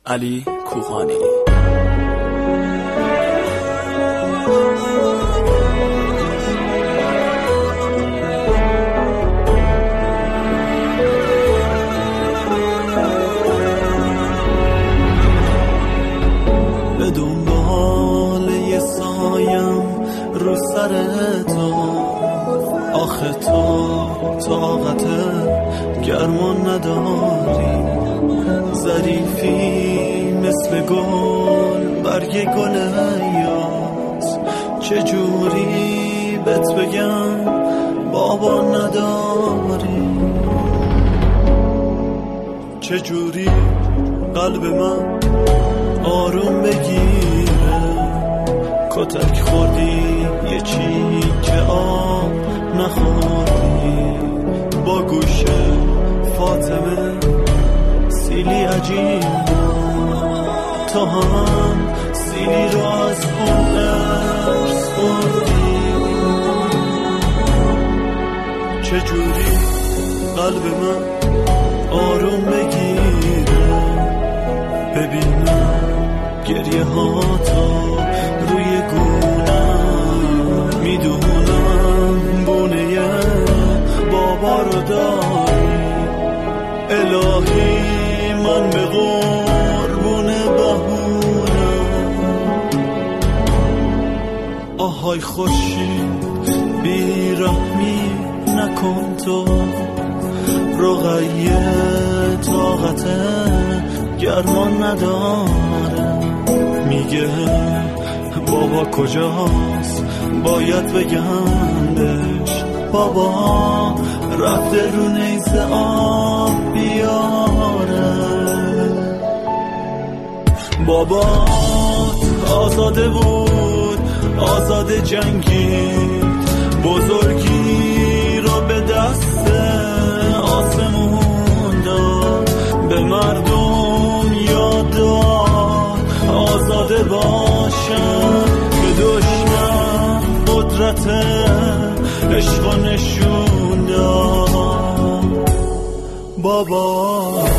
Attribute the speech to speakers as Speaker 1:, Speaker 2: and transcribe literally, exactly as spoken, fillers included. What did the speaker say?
Speaker 1: علی کوهانی. به دنبال یه سایم رو سر تو، آخه تو طاقت گرمان نداری، ظریفی مثل گل برگ گل یاس، چجوری بهت بگم بابا نداری، چجوری قلب من آروم بگیره، کتک خوردی یه چیکه آب نخوردی، با گوش فاطمه سیلی عجیب، تو هم سیلی رو از اون ارس خوردی، چجوری قلب من آروم بگیره، ببینم گریه ها تا روی گونم، میدونم بونه بابا رو داری، الهی من به قربون بهونم، آهای خورشید بیرحمی نکن تو، رقیه طاقت گرمان نداره، میگه بابا کجاست باید بگم بهش، بابا رفته رو نیزه آب بیاره، بابات آزاده بود آزاده جنگید، بزرگی رو به دست آسمون داد، به مردم یاد داد آزاده باشن، به دشمن قدرت عشق و نشون داد، بابا